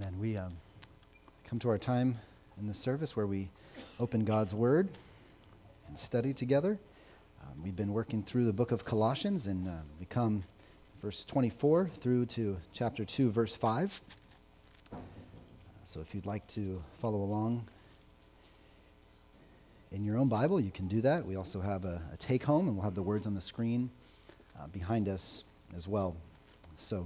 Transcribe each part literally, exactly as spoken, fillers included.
Amen. We um, come to our time in the service where we open God's Word and study together. Um, we've been working through the book of Colossians, and uh, we come verse twenty-four through to chapter two, verse five. Uh, so if you'd like to follow along in your own Bible, you can do that. We also have a, a take-home, and we'll have the words on the screen uh, behind us as well. So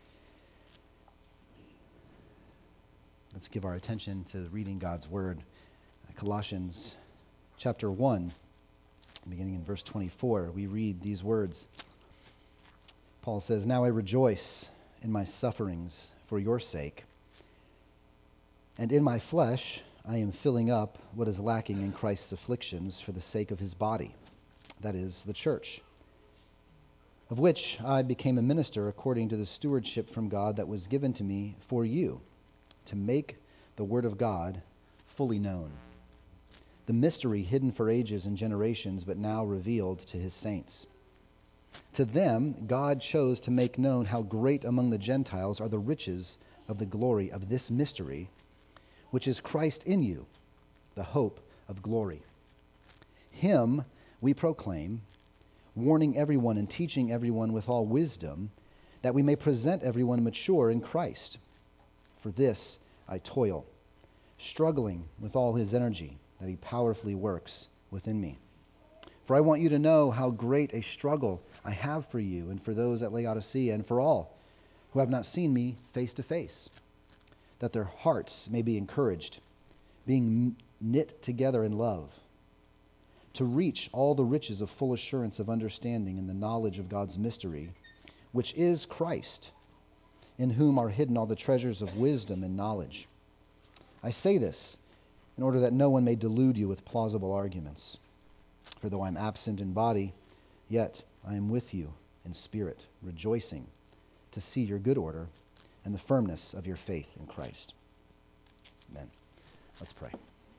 let's give our attention to reading God's Word. Uh, Colossians chapter one, beginning in verse twenty-four, we read these words. Paul says, "Now I rejoice in my sufferings for your sake, and in my flesh I am filling up what is lacking in Christ's afflictions for the sake of his body, that is, the church, of which I became a minister according to the stewardship from God that was given to me for you, to make the word of God fully known, the mystery hidden for ages and generations, but now revealed to his saints. To them God chose to make known how great among the Gentiles are the riches of the glory of this mystery, which is Christ in you, the hope of glory. Him we proclaim, warning everyone and teaching everyone with all wisdom, that we may present everyone mature in Christ. For this I toil, struggling with all his energy that he powerfully works within me. For I want you to know how great a struggle I have for you and for those at Laodicea and for all who have not seen me face to face, that their hearts may be encouraged, being knit together in love, to reach all the riches of full assurance of understanding in the knowledge of God's mystery, which is Christ, in whom are hidden all the treasures of wisdom and knowledge. I say this in order that no one may delude you with plausible arguments. For though I am absent in body, yet I am with you in spirit, rejoicing to see your good order and the firmness of your faith in Christ." Amen. Let's pray.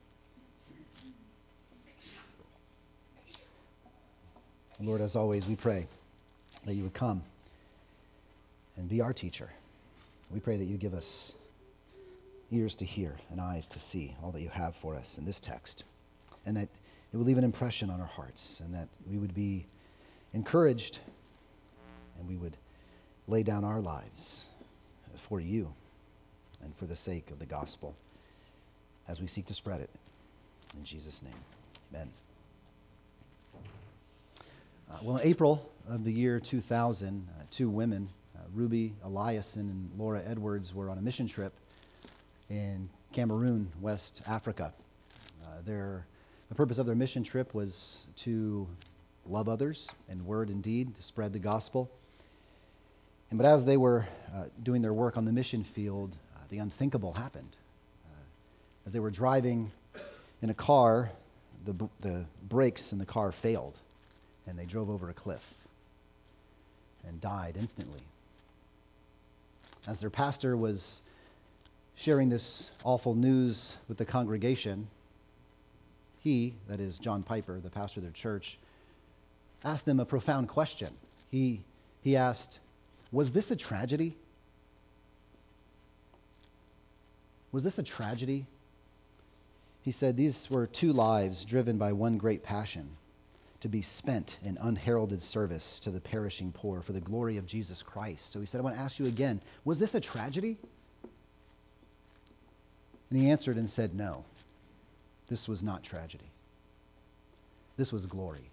Lord, as always, we pray that you would come and be our teacher. We pray that you give us ears to hear and eyes to see all that you have for us in this text, and that it would leave an impression on our hearts, and that we would be encouraged and we would lay down our lives for you and for the sake of the gospel as we seek to spread it. In Jesus' name, amen. Uh, well, in April of the year two thousand, uh, two women, uh, Ruby Eliason and Laura Edwards, were on a mission trip in Cameroon, West Africa. Uh, their, the purpose of their mission trip was to love others in word and deed, to spread the gospel. And but as they were uh, doing their work on the mission field, uh, the unthinkable happened. Uh, as they were driving in a car, the b- the brakes in the car failed, and they drove over a cliff and died instantly. As their pastor was sharing this awful news with the congregation, he, that is John Piper, the pastor of their church, asked them a profound question. He, he asked, "Was this a tragedy? Was this a tragedy?" He said, "These were two lives driven by one great passion, to be spent in unheralded service to the perishing poor for the glory of Jesus Christ." So he said, "I want to ask you again, was this a tragedy?" And he answered and said, "No, this was not tragedy. This was glory."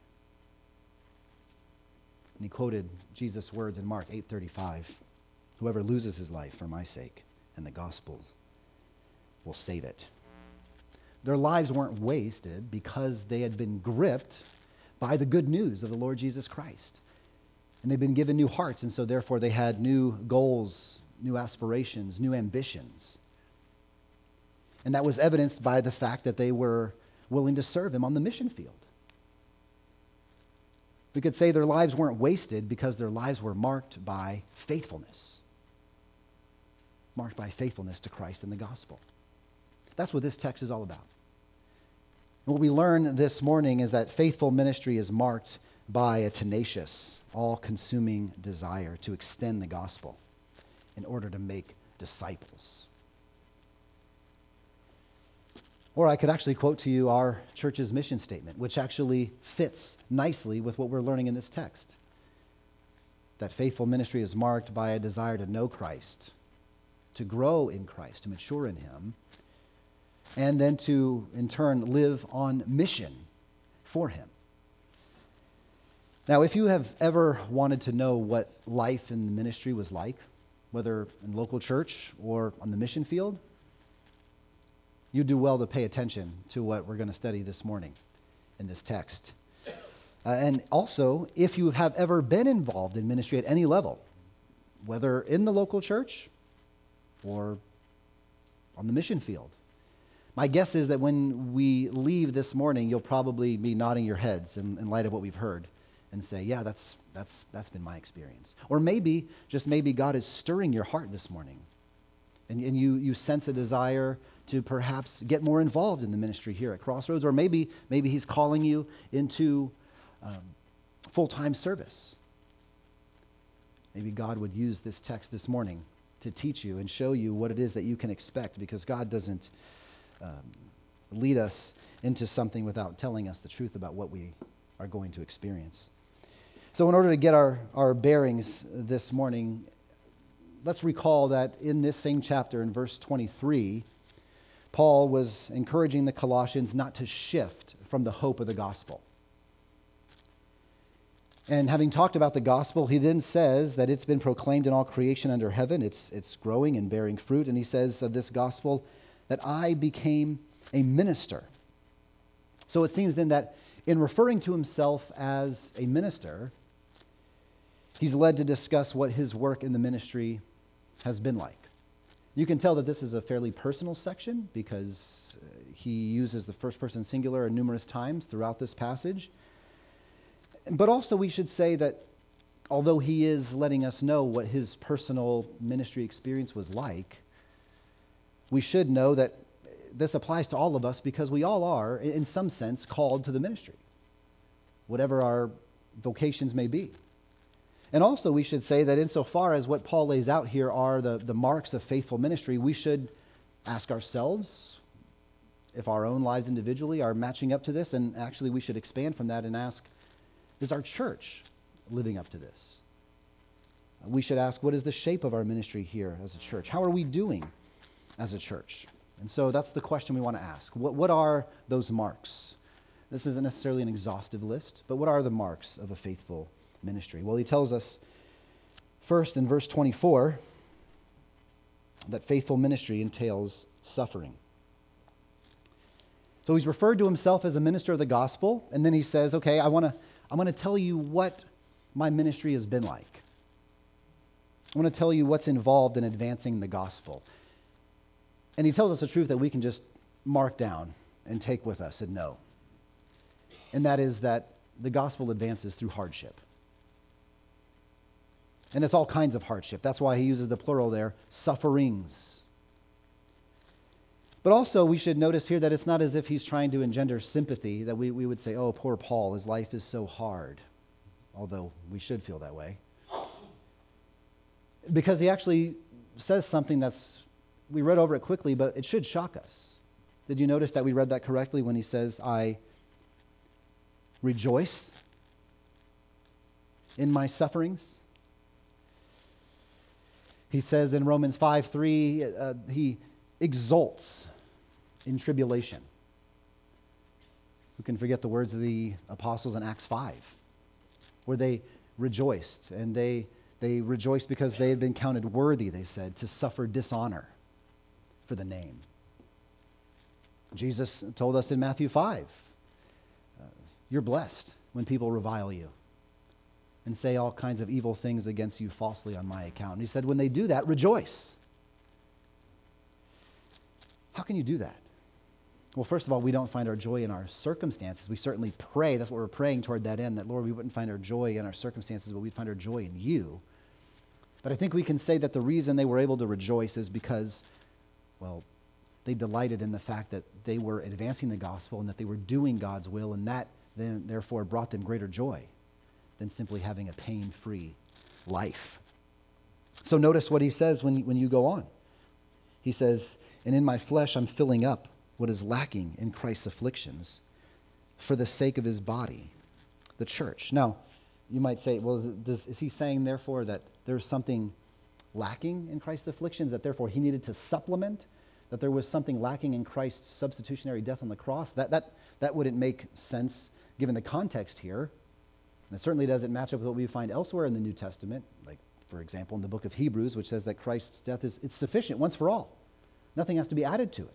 And he quoted Jesus' words in Mark eight thirty-five, "Whoever loses his life for my sake and the gospel will save it." Their lives weren't wasted because they had been gripped by the good news of the Lord Jesus Christ. And they've been given new hearts, and so therefore they had new goals, new aspirations, new ambitions. And that was evidenced by the fact that they were willing to serve him on the mission field. We could say their lives weren't wasted because their lives were marked by faithfulness. Marked by faithfulness to Christ and the gospel. That's what this text is all about. And what we learn this morning is that faithful ministry is marked by a tenacious, all-consuming desire to extend the gospel in order to make disciples. Or I could actually quote to you our church's mission statement, which actually fits nicely with what we're learning in this text. That faithful ministry is marked by a desire to know Christ, to grow in Christ, to mature in Him, and then to, in turn, live on mission for Him. Now, if you have ever wanted to know what life in the ministry was like, whether in local church or on the mission field, you do well to pay attention to what we're going to study this morning in this text. Uh, and also, if you have ever been involved in ministry at any level, whether in the local church or on the mission field, my guess is that when we leave this morning, you'll probably be nodding your heads in, in light of what we've heard and say, yeah, that's, that's, that's been my experience. Or maybe, just maybe God is stirring your heart this morning, and, and you, you sense a desire to perhaps get more involved in the ministry here at Crossroads, or maybe, maybe He's calling you into um, full-time service. Maybe God would use this text this morning to teach you and show you what it is that you can expect, because God doesn't um, lead us into something without telling us the truth about what we are going to experience. So in order to get our, our bearings this morning, let's recall that in this same chapter, in verse twenty-three, Paul was encouraging the Colossians not to shift from the hope of the gospel. And having talked about the gospel, he then says that it's been proclaimed in all creation under heaven. It's, it's growing and bearing fruit. And he says of this gospel that I became a minister. So it seems then that in referring to himself as a minister, he's led to discuss what his work in the ministry has been like. You can tell that this is a fairly personal section because he uses the first person singular numerous times throughout this passage. But also we should say that although he is letting us know what his personal ministry experience was like, we should know that this applies to all of us because we all are, in some sense, called to the ministry, whatever our vocations may be. And also we should say that insofar as what Paul lays out here are the, the marks of faithful ministry, we should ask ourselves if our own lives individually are matching up to this, and actually we should expand from that and ask, is our church living up to this? We should ask, what is the shape of our ministry here as a church? How are we doing as a church? And so that's the question we want to ask. What, what are those marks? This isn't necessarily an exhaustive list, but what are the marks of a faithful ministry? Well, he tells us first in verse twenty-four that faithful ministry entails suffering. So he's referred to himself as a minister of the gospel, and then he says, okay, I want to I want to tell you what my ministry has been like. I want to tell you what's involved in advancing the gospel. And he tells us a truth that we can just mark down and take with us and know. And that is that the gospel advances through hardship. And it's all kinds of hardship. That's why he uses the plural there, sufferings. But also we should notice here that it's not as if he's trying to engender sympathy, that we, we would say, oh, poor Paul, his life is so hard. Although we should feel that way. Because he actually says something that's, we read over it quickly, but it should shock us. Did you notice that we read that correctly when he says, I rejoice in my sufferings? He says in Romans five three, uh, he exults in tribulation. Who can forget the words of the apostles in Acts five, where they rejoiced, and they, they rejoiced because they had been counted worthy, they said, to suffer dishonor for the name. Jesus told us in Matthew five, uh, you're blessed when people revile you and say all kinds of evil things against you falsely on my account. And he said, when they do that, rejoice. How can you do that? Well, first of all, we don't find our joy in our circumstances. We certainly pray, that's what we're praying toward that end, that, Lord, we wouldn't find our joy in our circumstances, but we'd find our joy in you. But I think we can say that the reason they were able to rejoice is because, well, they delighted in the fact that they were advancing the gospel and that they were doing God's will, and that then therefore brought them greater joy than simply having a pain-free life. So notice what he says when, when you go on. He says, and in my flesh I'm filling up what is lacking in Christ's afflictions for the sake of his body, the church. Now, you might say, well, does, is he saying, therefore, that there's something lacking in Christ's afflictions, that therefore he needed to supplement, that there was something lacking in Christ's substitutionary death on the cross? That, that, that wouldn't make sense given the context here. And it certainly doesn't match up with what we find elsewhere in the New Testament, like, for example, in the book of Hebrews, which says that Christ's death is it's sufficient once for all. Nothing has to be added to it.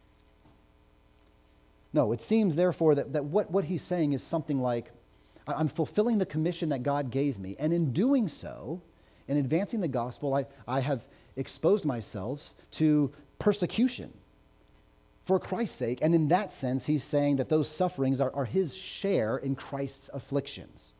No, it seems, therefore, that, that what, what he's saying is something like, I'm fulfilling the commission that God gave me, and in doing so, in advancing the gospel, I, I have exposed myself to persecution for Christ's sake, and in that sense, he's saying that those sufferings are, are his share in Christ's afflictions.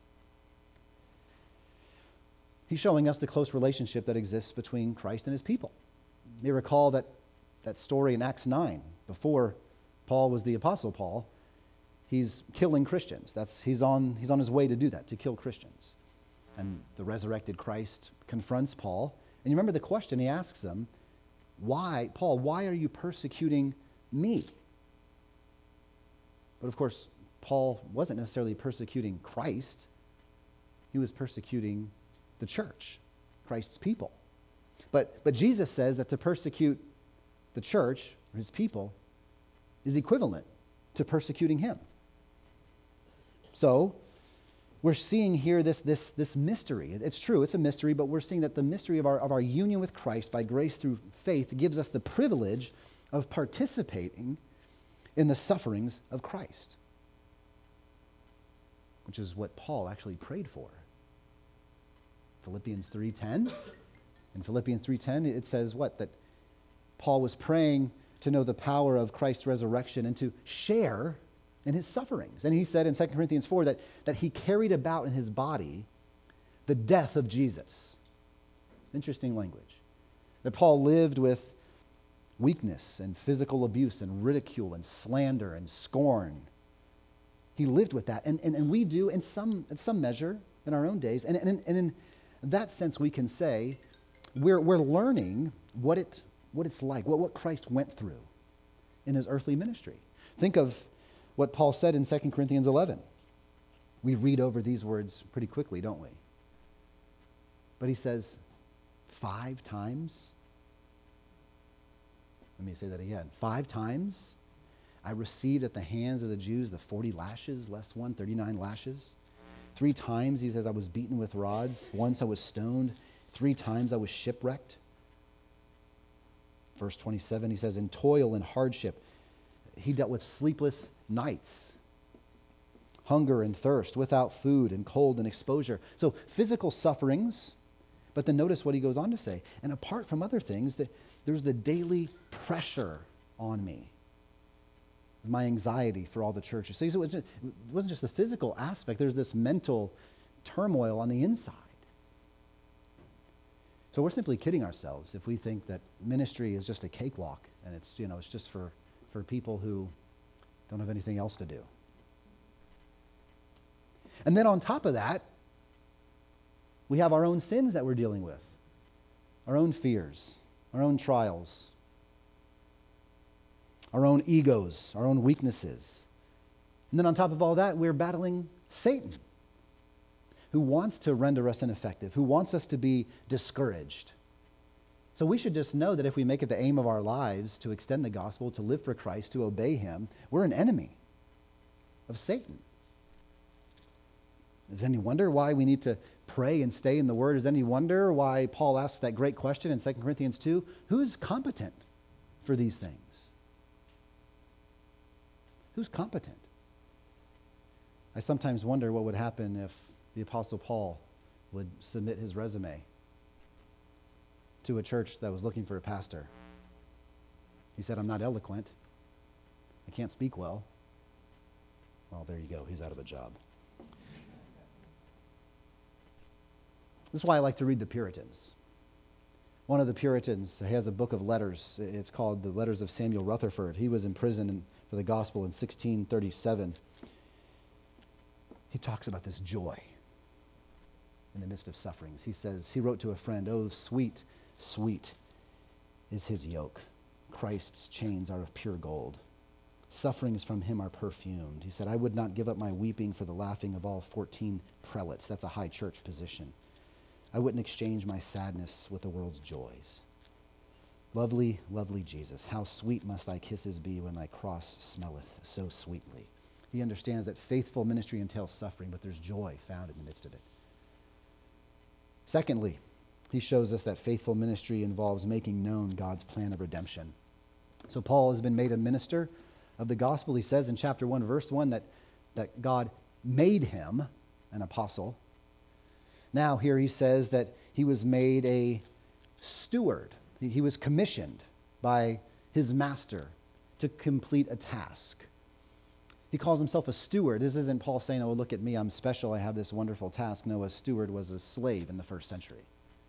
He's showing us the close relationship that exists between Christ and his people. You may recall that, that story in Acts nine, before Paul was the Apostle Paul. He's killing Christians. That's, he's, on, he's on his way to do that, to kill Christians. And the resurrected Christ confronts Paul. And you remember the question he asks them, why, Paul, why are you persecuting me? But of course, Paul wasn't necessarily persecuting Christ. He was persecuting the church, Christ's people. But, but Jesus says that to persecute the church, or his people, is equivalent to persecuting him. So, we're seeing here this, this, this mystery. It's true, it's a mystery, but we're seeing that the mystery of our, of our union with Christ by grace through faith gives us the privilege of participating in the sufferings of Christ, which is what Paul actually prayed for. Philippians three ten. In Philippians three ten, it says what? That Paul was praying to know the power of Christ's resurrection and to share in his sufferings. And he said in Second Corinthians four that, that he carried about in his body the death of Jesus. Interesting language. That Paul lived with weakness and physical abuse and ridicule and slander and scorn. He lived with that. And, and, and we do in some, in some measure in our own days. And, and, and in that sense, we can say we're, we're learning what, it, what it's like, what, what Christ went through in his earthly ministry. Think of what Paul said in Second Corinthians eleven. We read over these words pretty quickly, don't we? But he says, five times. Let me say that again. Five times I received at the hands of the Jews the forty lashes, less one, thirty-nine lashes. Three times, he says, I was beaten with rods. Once I was stoned. Three times I was shipwrecked. Verse twenty-seven, he says, in toil and hardship, he dealt with sleepless nights, hunger and thirst, without food and cold and exposure. So physical sufferings, but then notice what he goes on to say. And apart from other things, that there's the daily pressure on me, my anxiety for all the churches. So it wasn't just, it wasn't just the physical aspect. There's this mental turmoil on the inside. So we're simply kidding ourselves if we think that ministry is just a cakewalk and it's, you know, it's just for, for people who don't have anything else to do. And then on top of that, we have our own sins that we're dealing with, our own fears, our own trials, our own egos, our own weaknesses. And then on top of all that, we're battling Satan, who wants to render us ineffective, who wants us to be discouraged. So we should just know that if we make it the aim of our lives to extend the gospel, to live for Christ, to obey him, we're an enemy of Satan. Is any wonder why we need to pray and stay in the Word? Is any wonder why Paul asks that great question in Second Corinthians two? Who's competent for these things? Who's competent? I sometimes wonder what would happen if the Apostle Paul would submit his resume to a church that was looking for a pastor. He said, I'm not eloquent. I can't speak well. Well, there you go. He's out of a job. This is why I like to read the Puritans. One of the Puritans has a book of letters. It's called The Letters of Samuel Rutherford. He was in prison in, for the gospel in sixteen thirty-seven. He talks about this joy in the midst of sufferings. He says, he wrote to a friend, oh, sweet, sweet is his yoke. Christ's chains are of pure gold. Sufferings from him are perfumed. He said, I would not give up my weeping for the laughing of all fourteen prelates. That's a high church position. I wouldn't exchange my sadness with the world's joys. Lovely, lovely Jesus, how sweet must thy kisses be when thy cross smelleth so sweetly. He understands that faithful ministry entails suffering, but there's joy found in the midst of it. Secondly, he shows us that faithful ministry involves making known God's plan of redemption. So Paul has been made a minister of the gospel. He says in chapter one, verse one, that, that God made him an apostle. Now here he says that he was made a steward. He, he was commissioned by his master to complete a task. He calls himself a steward. This isn't Paul saying, oh, look at me, I'm special, I have this wonderful task. No, a steward was a slave in the first century.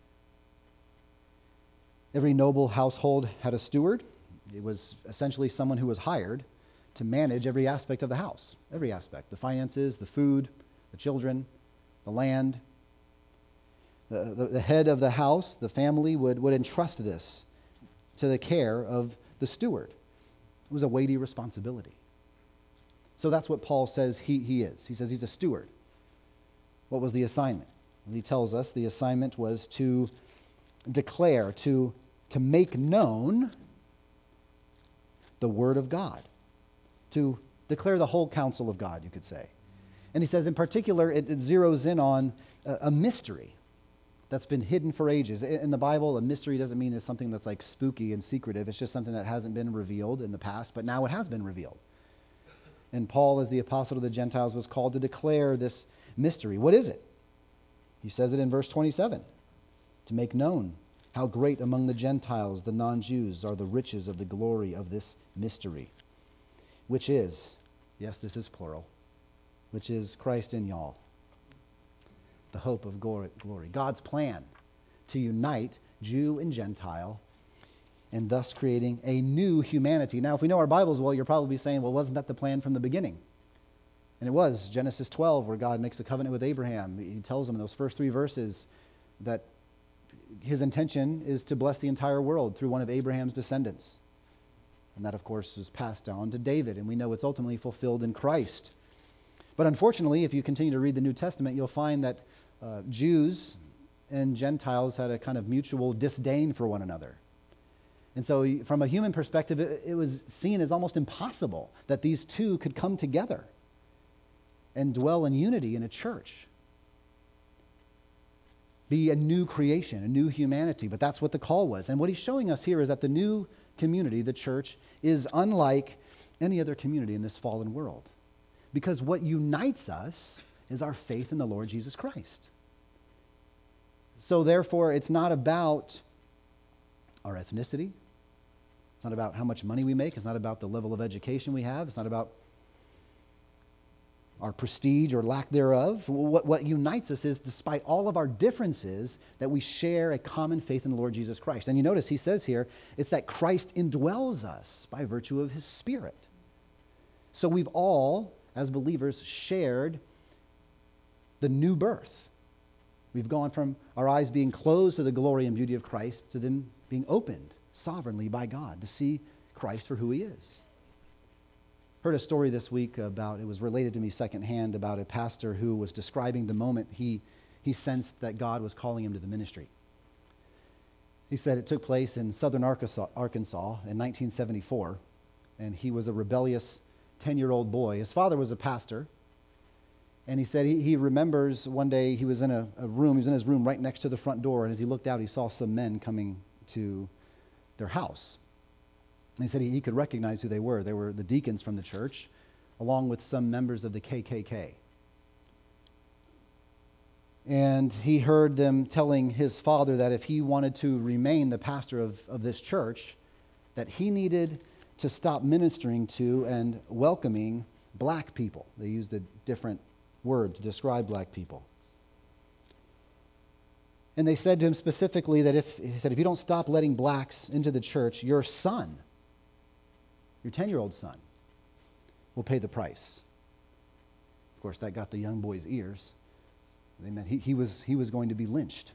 Every noble household had a steward. It was essentially someone who was hired to manage every aspect of the house, every aspect, the finances, the food, the children, the land. The, the, the head of the house, the family, would, would entrust this to the care of the steward. It was a weighty responsibility. So that's what Paul says he, he is. He says he's a steward. What was the assignment? Well, he tells us the assignment was to declare, to, to make known the Word of God, to declare the whole counsel of God, you could say. And he says in particular, it, it zeroes in on a, a mystery that's been hidden for ages. In, in the Bible, a mystery doesn't mean it's something that's like spooky and secretive. It's just something that hasn't been revealed in the past, but now it has been revealed. And Paul, as the apostle to the Gentiles, was called to declare this mystery. What is it? He says it in verse twenty-seven, to make known how great among the Gentiles, the non-Jews, are the riches of the glory of this mystery, which is, yes, this is plural, which is Christ in y'all, the hope of glory. God's plan to unite Jew and Gentile, and thus creating a new humanity. Now, if we know our Bibles well, you're probably saying, well, wasn't that the plan from the beginning? And it was. Genesis twelve, where God makes a covenant with Abraham. He tells him in those first three verses that his intention is to bless the entire world through one of Abraham's descendants. And that, of course, is passed down to David, and we know it's ultimately fulfilled in Christ. But unfortunately, if you continue to read the New Testament, you'll find that uh, Jews and Gentiles had a kind of mutual disdain for one another. And so from a human perspective, it, it was seen as almost impossible that these two could come together and dwell in unity in a church. Be a new creation, a new humanity. But that's what the call was. And what he's showing us here is that the new community, the church, is unlike any other community in this fallen world. Because what unites us is our faith in the Lord Jesus Christ. So therefore, it's not about our ethnicity. It's not about how much money we make. It's not about the level of education we have. It's not about our prestige or lack thereof. What, what unites us is, despite all of our differences, that we share a common faith in the Lord Jesus Christ. And you notice he says here, it's that Christ indwells us by virtue of his Spirit. So we've all, as believers, shared the new birth. We've gone from our eyes being closed to the glory and beauty of Christ to them being opened sovereignly by God to see Christ for who he is. Heard a story this week about, it was related to me secondhand, about a pastor who was describing the moment he, he sensed that God was calling him to the ministry. He said it took place in southern Arkansas, Arkansas in nineteen seventy-four, and he was a rebellious ten-year-old boy. His father was a pastor, and he said he, he remembers one day he was in a, a room, he was in his room right next to the front door, and as he looked out, he saw some men coming to their house. And he said he, he could recognize who they were. They were the deacons from the church, along with some members of the K K K. And he heard them telling his father that if he wanted to remain the pastor of, of this church, that he needed to stop ministering to and welcoming black people. They used a different word to describe black people. And they said to him specifically that if, he said, if you don't stop letting blacks into the church, your son, your ten-year-old son, will pay the price. Of course, that got the young boy's ears. They meant he, he was he was going to be lynched.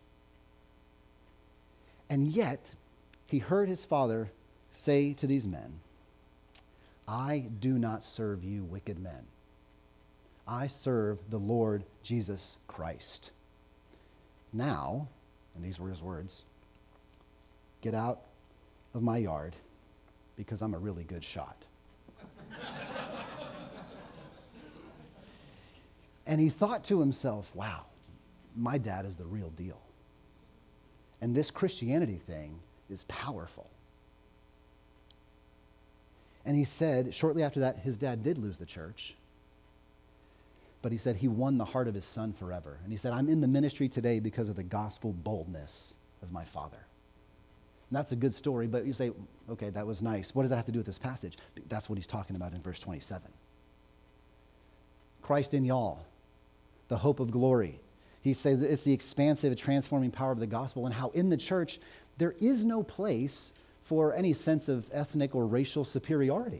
And yet, he heard his father say to these men, I do not serve you wicked men. I serve the Lord Jesus Christ. Now, and these were his words, get out of my yard because I'm a really good shot. And he thought to himself, wow, my dad is the real deal. And this Christianity thing is powerful. And he said, shortly after that, his dad did lose the church. But he said he won the heart of his son forever. And he said, I'm in the ministry today because of the gospel boldness of my father. And that's a good story, but you say, okay, that was nice. What does that have to do with this passage? That's what he's talking about in verse twenty-seven. Christ in y'all, the hope of glory. He says it's the expansive, transforming power of the gospel, and how in the church there is no place for any sense of ethnic or racial superiority.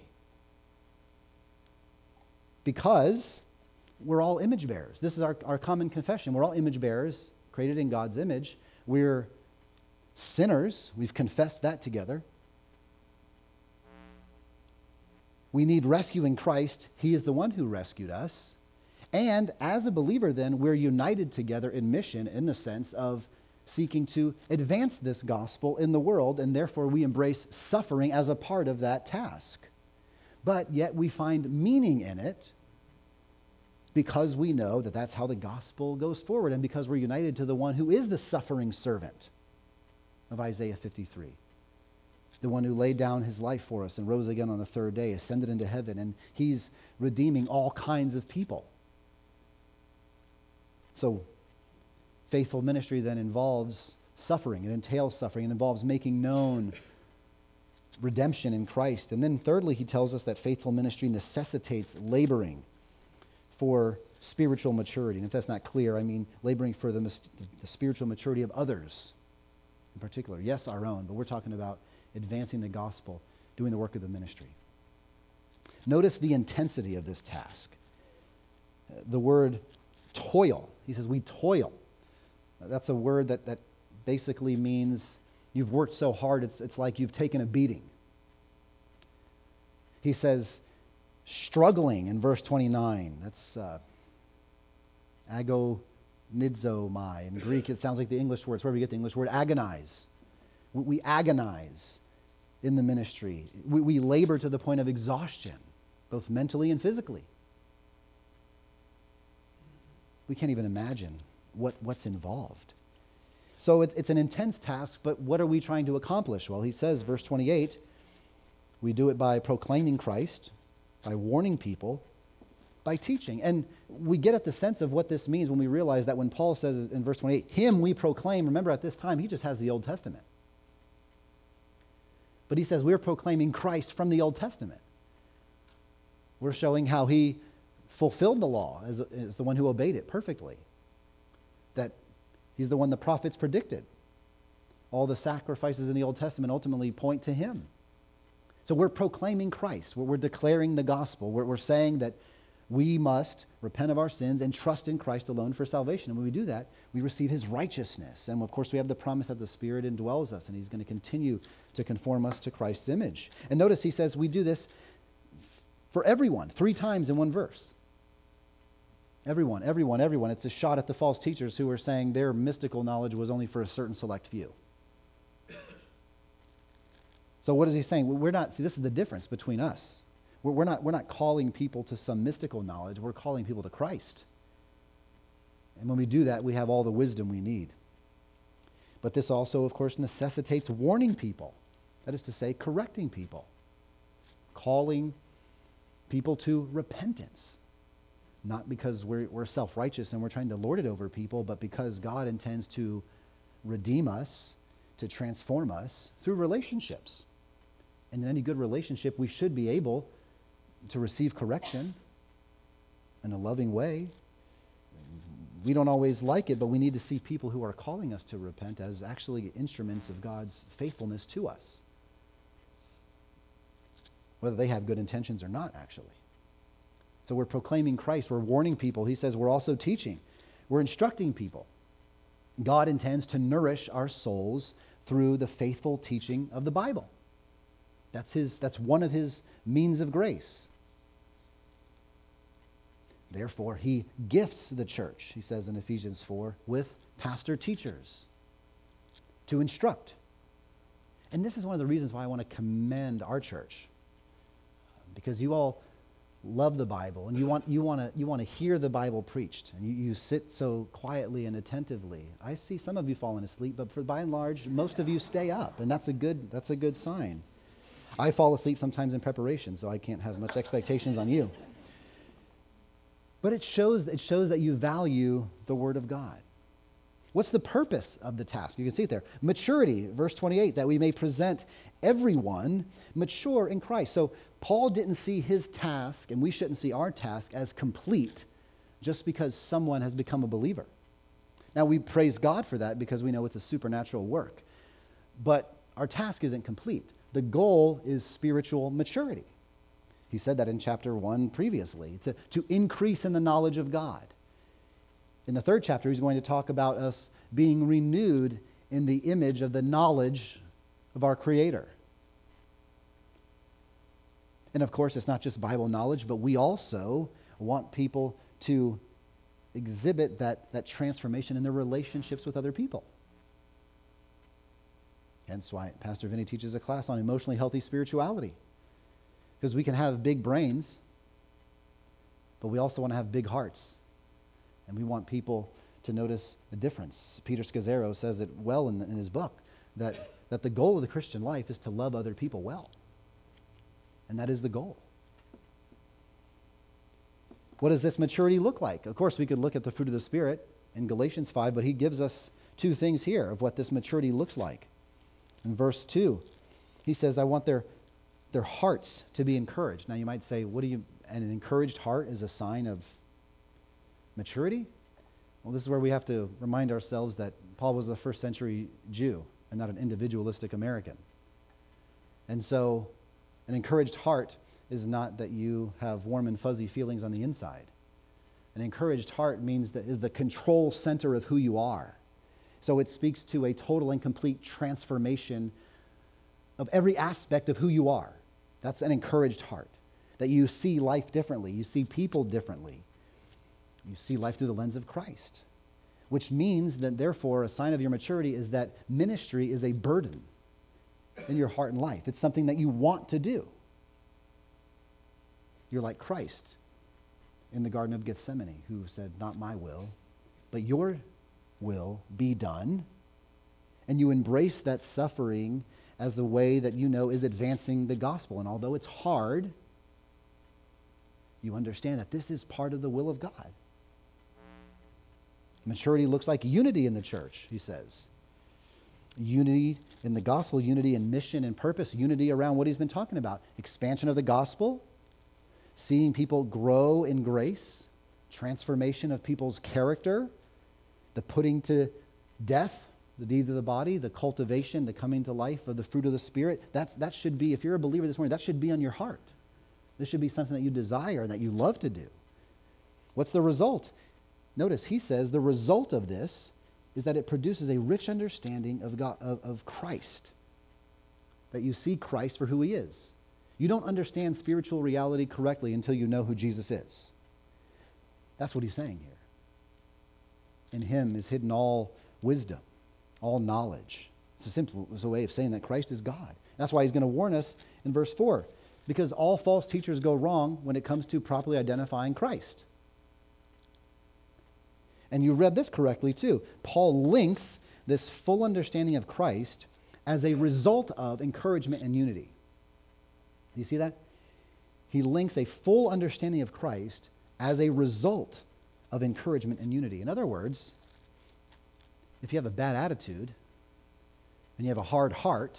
Because we're all image bearers. This is our, our common confession. We're all image bearers, created in God's image. We're sinners. We've confessed that together. We need rescue in Christ. He is the one who rescued us. And as a believer, then, we're united together in mission in the sense of seeking to advance this gospel in the world, and therefore we embrace suffering as a part of that task. But yet we find meaning in it because we know that that's how the gospel goes forward, and because we're united to the one who is the suffering servant of Isaiah fifty-three. The one who laid down his life for us and rose again on the third day, ascended into heaven, and he's redeeming all kinds of people. So faithful ministry then involves suffering. It entails suffering. It involves making known redemption in Christ. And then thirdly, he tells us that faithful ministry necessitates laboring for spiritual maturity. And if that's not clear, I mean laboring for the, the spiritual maturity of others in particular. Yes, our own, but we're talking about advancing the gospel, doing the work of the ministry. Notice the intensity of this task. The word toil. He says, we toil. That's a word that, that basically means you've worked so hard, it's, it's like you've taken a beating. He says, struggling in verse twenty-nine. That's uh, agonizomai. In Greek, it sounds like the English word. It's where we get the English word agonize. We, we agonize in the ministry. We, we labor to the point of exhaustion, both mentally and physically. We can't even imagine what, what's involved. So it, it's an intense task, but what are we trying to accomplish? Well, he says, verse twenty-eight, we do it by proclaiming Christ, by warning people, by teaching. And we get at the sense of what this means when we realize that when Paul says in verse twenty-eight, him we proclaim, remember at this time, he just has the Old Testament. But he says we're proclaiming Christ from the Old Testament. We're showing how he fulfilled the law as, as the one who obeyed it perfectly. That he's the one the prophets predicted. All the sacrifices in the Old Testament ultimately point to him. So we're proclaiming Christ. We're, we're declaring the gospel. We're, we're saying that we must repent of our sins and trust in Christ alone for salvation. And when we do that, we receive his righteousness. And of course, we have the promise that the Spirit indwells us, and he's going to continue to conform us to Christ's image. And notice he says we do this for everyone, three times in one verse. Everyone, everyone, everyone. It's a shot at the false teachers who are saying their mystical knowledge was only for a certain select few. So what is he saying? We're not, see, this is the difference between us. We're, we're not, we're not calling people to some mystical knowledge. We're calling people to Christ. And when we do that, we have all the wisdom we need. But this also, of course, necessitates warning people. That is to say, correcting people. Calling people to repentance. Not because we're, we're self-righteous and we're trying to lord it over people, but because God intends to redeem us, to transform us through relationships. And in any good relationship, we should be able to receive correction in a loving way. We don't always like it, but we need to see people who are calling us to repent as actually instruments of God's faithfulness to us. Whether they have good intentions or not, actually. So we're proclaiming Christ. We're warning people. He says we're also teaching. We're instructing people. God intends to nourish our souls through the faithful teaching of the Bible. That's his, that's one of his means of grace. Therefore, he gifts the church, he says in Ephesians four, with pastor teachers to instruct. And this is one of the reasons why I want to commend our church, because you all love the Bible and you want you want to you want to hear the Bible preached, and you, you sit so quietly and attentively. I see some of you falling asleep, but for by and large, most of you stay up, and that's a good that's a good sign. I fall asleep sometimes in preparation, so I can't have much expectations on you. But it shows it shows that you value the Word of God. What's the purpose of the task? You can see it there. Maturity, verse twenty-eight, that we may present everyone mature in Christ. So Paul didn't see his task, and we shouldn't see our task as complete just because someone has become a believer. Now, we praise God for that because we know it's a supernatural work. But our task isn't complete. The goal is spiritual maturity. He said that in chapter one previously, to, to increase in the knowledge of God. In the third chapter, he's going to talk about us being renewed in the image of the knowledge of our Creator. And of course, it's not just Bible knowledge, but we also want people to exhibit that, that transformation in their relationships with other people. Hence why Pastor Vinny teaches a class on emotionally healthy spirituality. Because we can have big brains, but we also want to have big hearts. And we want people to notice the difference. Peter Scazzaro says it well in, in his book, that, that the goal of the Christian life is to love other people well. And that is the goal. What does this maturity look like? Of course, we could look at the fruit of the Spirit in Galatians five, but he gives us two things here of what this maturity looks like. In verse two, he says, I want their, their hearts to be encouraged. Now you might say, what do you, and an encouraged heart is a sign of maturity? Well, this is where we have to remind ourselves that Paul was a first century Jew and not an individualistic American. And so an encouraged heart is not that you have warm and fuzzy feelings on the inside. An encouraged heart means that is the control center of who you are. So it speaks to a total and complete transformation of every aspect of who you are. That's an encouraged heart. That you see life differently. You see people differently. You see life through the lens of Christ. Which means that, therefore, a sign of your maturity is that ministry is a burden in your heart and life. It's something that you want to do. You're like Christ in the Garden of Gethsemane, who said, not my will, but your will be done. And you embrace that suffering as the way that you know is advancing the gospel. And although it's hard, you understand that this is part of the will of God. Maturity looks like unity in the church, he says. Unity in the gospel, unity in mission and purpose, unity around what he's been talking about. Expansion of the gospel, seeing people grow in grace, transformation of people's character, the putting to death the deeds of the body, the cultivation, the coming to life of the fruit of the Spirit. That's, that should be, if you're a believer this morning, that should be on your heart. This should be something that you desire, that you love to do. What's the result? Notice he says the result of this is that it produces a rich understanding of, God, of, of Christ, that you see Christ for who he is. You don't understand spiritual reality correctly until you know who Jesus is. That's what he's saying here. In him is hidden all wisdom, all knowledge. It's a simple it's a way of saying that Christ is God. That's why he's going to warn us in verse four, because all false teachers go wrong when it comes to properly identifying Christ. And you read this correctly too. Paul links this full understanding of Christ as a result of encouragement and unity. Do you see that? He links a full understanding of Christ as a result of encouragement and unity. In other words, if you have a bad attitude and you have a hard heart,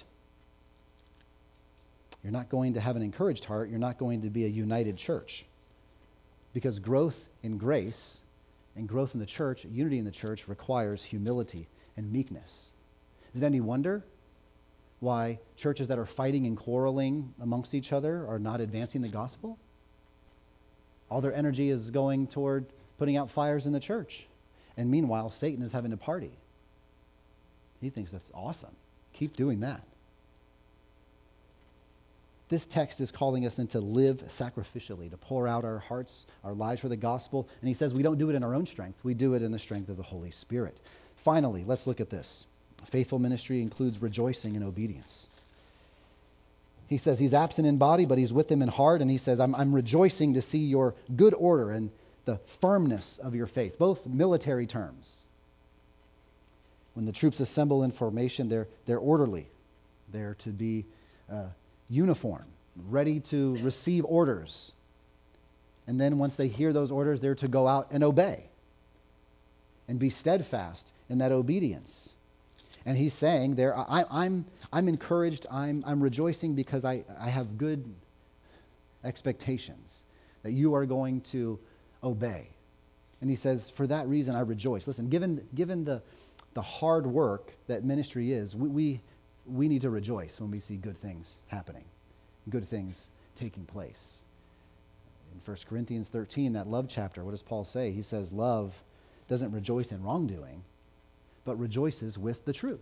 you're not going to have an encouraged heart. You're not going to be a united church. Because growth in grace and growth in the church, unity in the church, requires humility and meekness. Is it any wonder why churches that are fighting and quarreling amongst each other are not advancing the gospel? All their energy is going toward putting out fires in the church. And meanwhile, Satan is having a party. He thinks that's awesome. Keep doing that. This text is calling us then to live sacrificially, to pour out our hearts, our lives for the gospel. And he says we don't do it in our own strength. We do it in the strength of the Holy Spirit. Finally, let's look at this. Faithful ministry includes rejoicing in obedience. He says he's absent in body, but he's with them in heart. And he says, I'm, I'm rejoicing to see your good order and the firmness of your faith, both military terms. When the troops assemble in formation, they're, they're orderly. They're to be uh, uniform, ready to receive orders. And then once they hear those orders, they're to go out and obey and be steadfast in that obedience. And he's saying there, I, I'm, I'm encouraged, I'm, I'm rejoicing because I, I have good expectations that you are going to obey. And he says, for that reason, I rejoice. Listen, given, given the, the hard work that ministry is, we, we, we need to rejoice when we see good things happening, good things taking place. In First Corinthians thirteen, that love chapter, what does Paul say? He says, love doesn't rejoice in wrongdoing, but rejoices with the truth.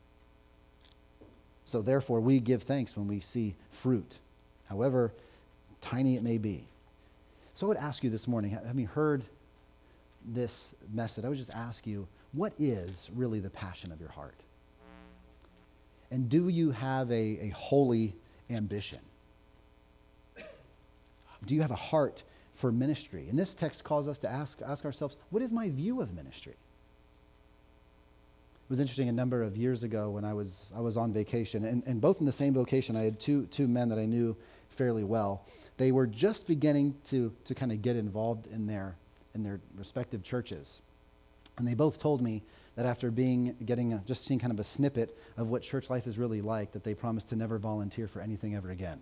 So therefore, we give thanks when we see fruit, however tiny it may be. So I would ask you this morning, having heard this message, I would just ask you, what is really the passion of your heart? And do you have a, a holy ambition? Do you have a heart for ministry? And this text calls us to ask, ask ourselves, what is my view of ministry? It was interesting a number of years ago when I was I was on vacation, and, and both in the same vocation, I had two two men that I knew fairly well. They were just beginning to to kind of get involved in their in their respective churches. And they both told me that after being getting a, just seeing kind of a snippet of what church life is really like, that they promised to never volunteer for anything ever again.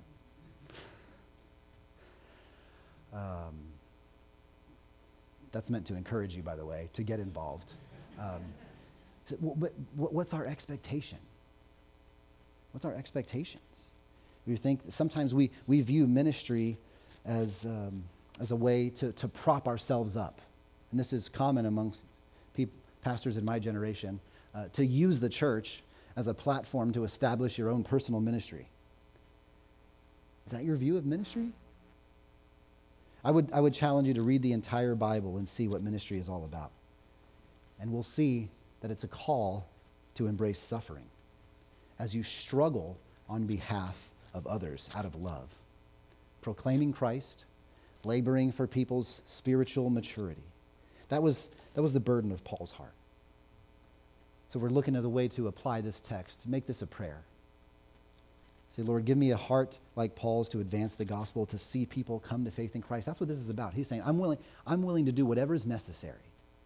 Um, that's meant to encourage you, by the way, to get involved. Um, But what's our expectation? What's our expectations? We think sometimes we, we view ministry as um, as a way to, to prop ourselves up. And this is common amongst people, pastors in my generation, uh, to use the church as a platform to establish your own personal ministry. Is that your view of ministry? I would I would challenge you to read the entire Bible and see what ministry is all about. And we'll see that it's a call to embrace suffering as you struggle on behalf of others out of love, proclaiming Christ, laboring for people's spiritual maturity. That was, that was the burden of Paul's heart. So we're looking at a way to apply this text, to make this a prayer. Say, Lord, give me a heart like Paul's to advance the gospel, to see people come to faith in Christ. That's what this is about. He's saying, I'm willing, I'm willing to do whatever is necessary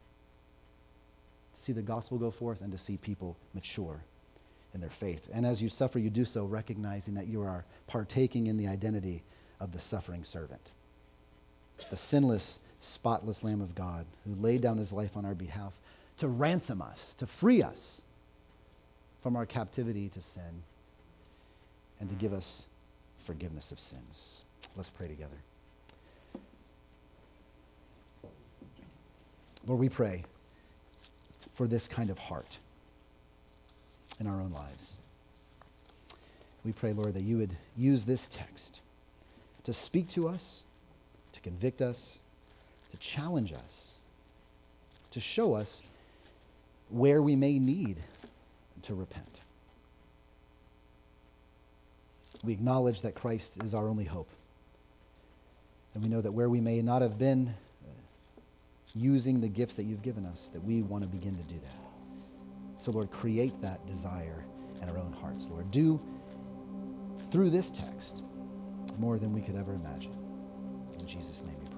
see the gospel go forth and to see people mature in their faith. And as you suffer, you do so recognizing that you are partaking in the identity of the suffering servant, the sinless, spotless Lamb of God who laid down his life on our behalf to ransom us, to free us from our captivity to sin, and to give us forgiveness of sins. Let's pray together. Lord, we pray for this kind of heart in our own lives. We pray, Lord, that you would use this text to speak to us, to convict us, to challenge us, to show us where we may need to repent. We acknowledge that Christ is our only hope. And we know that where we may not have been using the gifts that you've given us, that we want to begin to do that. So, Lord, create that desire in our own hearts, Lord. Do, through this text, more than we could ever imagine. In Jesus' name we pray.